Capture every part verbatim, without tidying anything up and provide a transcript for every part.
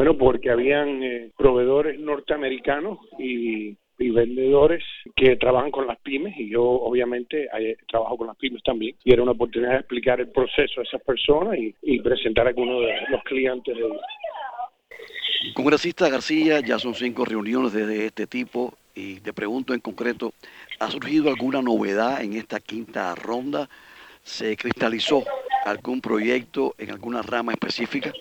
Bueno, porque habían eh, proveedores norteamericanos y, y vendedores que trabajan con las pymes, y yo obviamente eh, trabajo con las pymes también, y era una oportunidad de explicar el proceso a esas personas y, y presentar a algunos de los clientes de ellos. Congresista García, ya son cinco reuniones de este tipo y te pregunto en concreto, ¿ha surgido alguna novedad en esta quinta ronda? ¿Se cristalizó algún proyecto en alguna rama específica?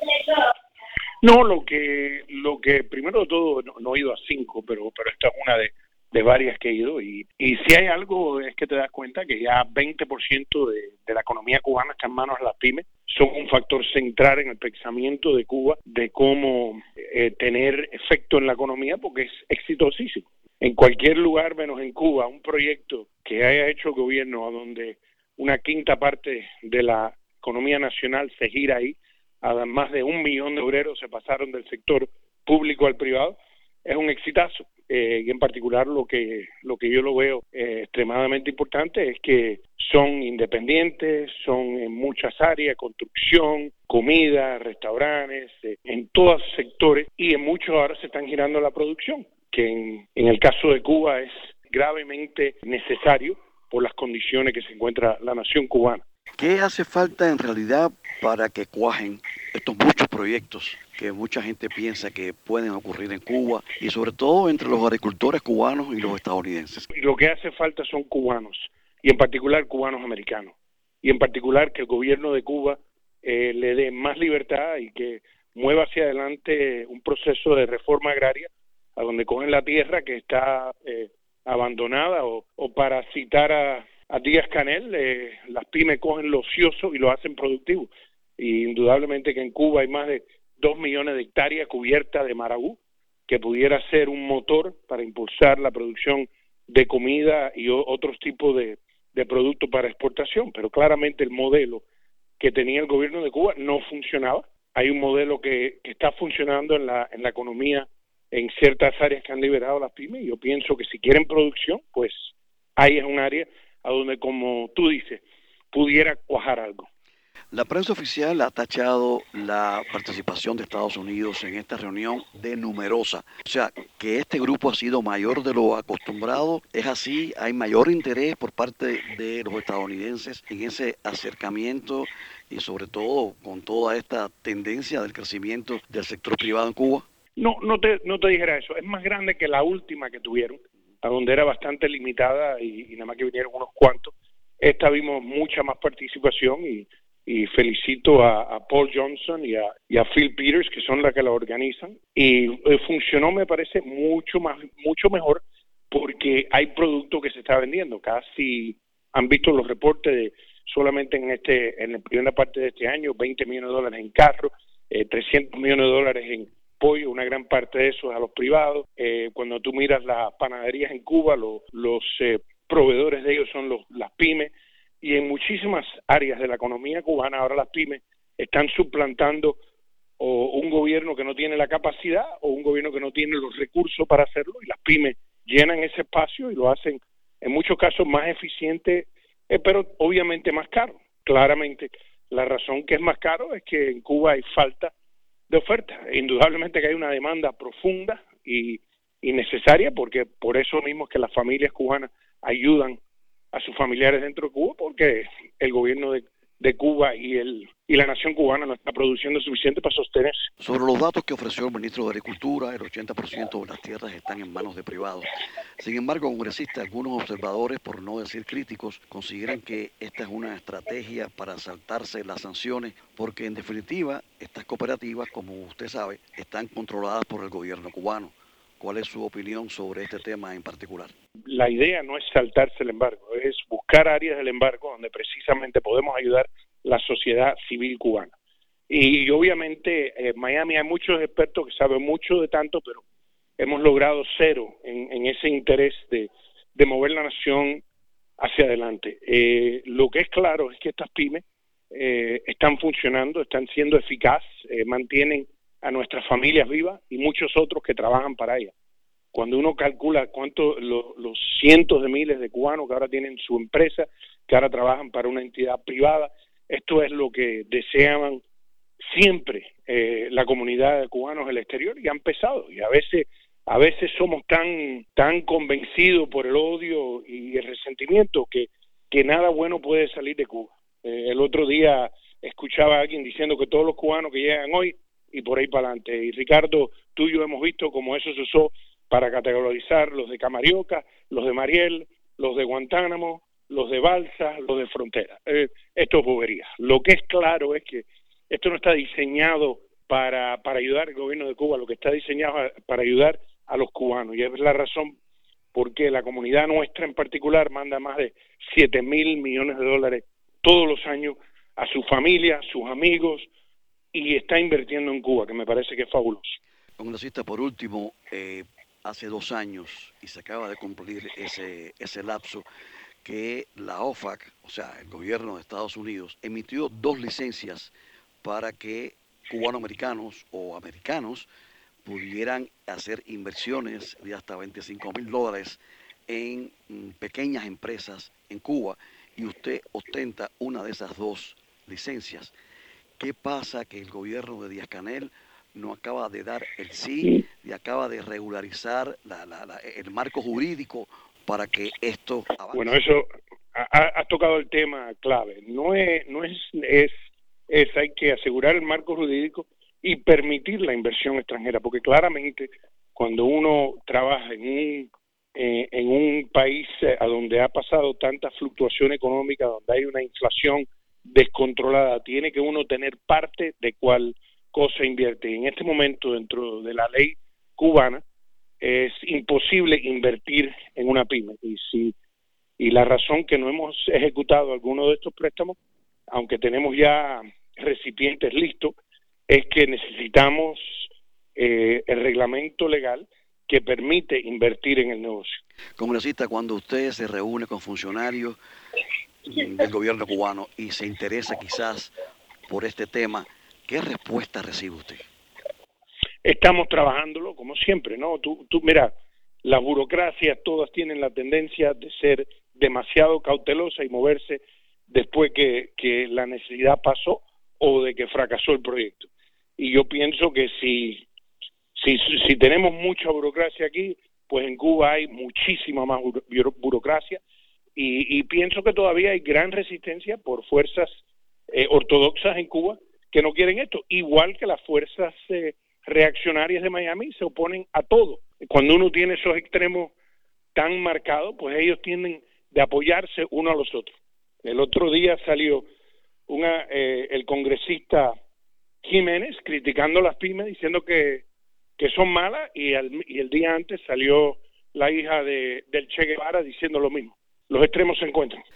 No, lo que, lo que primero de todo, no, no he ido a cinco, pero, pero esta es una de, de varias que he ido, y, y si hay algo es que te das cuenta que ya veinte por ciento de, de la economía cubana está en manos de las pymes. Son un factor central en el pensamiento de Cuba de cómo eh, tener efecto en la economía, porque es exitosísimo. En cualquier lugar menos en Cuba, un proyecto que haya hecho el gobierno a donde una quinta parte de la economía nacional se gira ahí, a más de un millón de obreros se pasaron del sector público al privado, es un exitazo. Eh, y en particular lo que lo que yo lo veo eh, extremadamente importante es que son independientes, son en muchas áreas, construcción, comida, restaurantes, eh, en todos los sectores, y en muchos ahora se están girando la producción, que en, en el caso de Cuba es gravemente necesario por las condiciones que se encuentra la nación cubana. ¿Qué hace falta en realidad para que cuajen estos muchos proyectos que mucha gente piensa que pueden ocurrir en Cuba y sobre todo entre los agricultores cubanos y los estadounidenses? Lo que hace falta son cubanos, y en particular cubanos americanos, y en particular que el gobierno de Cuba eh, le dé más libertad y que mueva hacia adelante un proceso de reforma agraria a donde cogen la tierra que está eh, abandonada, o, o para citar a A Díaz Canel, eh, las pymes cogen lo ocioso y lo hacen productivo. Y indudablemente que en Cuba hay más de dos millones de hectáreas cubiertas de marabú, que pudiera ser un motor para impulsar la producción de comida y o, otros tipos de, de productos para exportación. Pero claramente el modelo que tenía el gobierno de Cuba no funcionaba. Hay un modelo que, que está funcionando en la, en la economía en ciertas áreas que han liberado las pymes, y yo pienso que si quieren producción, pues ahí es un área a donde, como tú dices, pudiera cuajar algo. La prensa oficial ha tachado la participación de Estados Unidos en esta reunión de numerosa. O sea, que este grupo ha sido mayor de lo acostumbrado. ¿Es así? ¿Hay mayor interés por parte de los estadounidenses en ese acercamiento y sobre todo con toda esta tendencia del crecimiento del sector privado en Cuba? No, no te, no te dijera eso. Es más grande que la última que tuvieron, a donde era bastante limitada y, y nada más que vinieron unos cuantos. Esta vimos mucha más participación, y, y felicito a, a Paul Johnson y a, y a Phil Peters, que son las que la organizan, y eh, funcionó, me parece, mucho más, mucho mejor, porque hay producto que se está vendiendo. Casi han visto los reportes de solamente en este en la primera parte de este año, veinte millones de dólares en carros, eh, trescientos millones de dólares en pollo, una gran parte de eso es a los privados. Eh, cuando tú miras las panaderías en Cuba, lo, los eh, proveedores de ellos son los, las pymes, y en muchísimas áreas de la economía cubana ahora las pymes están suplantando o un gobierno que no tiene la capacidad o un gobierno que no tiene los recursos para hacerlo, y las pymes llenan ese espacio y lo hacen en muchos casos más eficiente, eh, pero obviamente más caro. Claramente la razón que es más caro es que en Cuba hay falta de oferta. Indudablemente que hay una demanda profunda y, y necesaria, porque por eso mismo es que las familias cubanas ayudan a sus familiares dentro de Cuba, porque el gobierno de, de Cuba y el y la nación cubana no está produciendo suficiente para sostenerse. Sobre los datos que ofreció el ministro de Agricultura, el ochenta por ciento de las tierras están en manos de privados. Sin embargo, congresistas, algunos observadores, por no decir críticos, consideran que esta es una estrategia para saltarse las sanciones, porque en definitiva estas cooperativas, como usted sabe, están controladas por el gobierno cubano. ¿Cuál es su opinión sobre este tema en particular? La idea no es saltarse el embargo, es buscar áreas del embargo donde precisamente podemos ayudar la sociedad civil cubana. Y obviamente en eh, Miami hay muchos expertos que saben mucho de tanto, pero hemos logrado cero en, en ese interés de, de mover la nación hacia adelante. Eh, lo que es claro es que estas pymes eh, están funcionando, están siendo eficaces, eh, mantienen a nuestras familias vivas y muchos otros que trabajan para ellas. Cuando uno calcula cuánto lo, los cientos de miles de cubanos que ahora tienen su empresa, que ahora trabajan para una entidad privada, esto es lo que deseaban siempre eh, la comunidad de cubanos en el exterior y han pesado, y a veces a veces somos tan tan convencidos por el odio y el resentimiento que, que nada bueno puede salir de Cuba. Eh, el otro día escuchaba a alguien diciendo que todos los cubanos que llegan hoy y por ahí para adelante, y Ricardo, tú y yo hemos visto cómo eso se usó para categorizar los de Camarioca, los de Mariel, los de Guantánamo, los de Balsa, los de Frontera. Eh, esto es bobería. Lo que es claro es que esto no está diseñado para, para ayudar al gobierno de Cuba, lo que está diseñado es para ayudar a los cubanos, y es la razón por qué la comunidad nuestra en particular manda más de siete mil millones de dólares todos los años a su familia, a sus amigos, y está invirtiendo en Cuba, que me parece que es fabuloso. Congresista, por último, eh, hace dos años, y se acaba de cumplir ese, ese lapso, que la O F A C, o sea, el gobierno de Estados Unidos, emitió dos licencias para que cubanoamericanos o americanos pudieran hacer inversiones de hasta veinticinco mil dólares en mm, pequeñas empresas en Cuba, y usted ostenta una de esas dos licencias. ¿Qué pasa que el gobierno de Díaz-Canel no acaba de dar el sí y acaba de regularizar la, la, la, el marco jurídico para que esto avance? Bueno, eso, has tocado el tema clave. No es, no es, es, es, hay que asegurar el marco jurídico y permitir la inversión extranjera, porque claramente cuando uno trabaja en un, eh, en un país a donde ha pasado tanta fluctuación económica, donde hay una inflación descontrolada, tiene que uno tener parte de cuál cosa invierte. Y en este momento, dentro de la ley cubana, es imposible invertir en una pyme. Y si y la razón que no hemos ejecutado alguno de estos préstamos, aunque tenemos ya recipientes listos, es que necesitamos eh, el reglamento legal que permite invertir en el negocio. Congresista, cuando usted se reúne con funcionarios del gobierno cubano y se interesa quizás por este tema, ¿qué respuesta recibe usted? Estamos trabajándolo como siempre, ¿no? Tú, tú mira, las burocracias todas tienen la tendencia de ser demasiado cautelosas y moverse después que, que la necesidad pasó o de que fracasó el proyecto. Y yo pienso que si, si, si tenemos mucha burocracia aquí, pues en Cuba hay muchísima más buro, burocracia y, y pienso que todavía hay gran resistencia por fuerzas eh, ortodoxas en Cuba que no quieren esto, igual que las fuerzas eh, reaccionarias de Miami se oponen a todo. Cuando uno tiene esos extremos tan marcados, pues ellos tienden de apoyarse uno a los otros. El otro día salió una, eh, el congresista Jiménez criticando las pymes, diciendo que, que son malas, y el, y el día antes salió la hija de, del Che Guevara diciendo lo mismo. Los extremos se encuentran.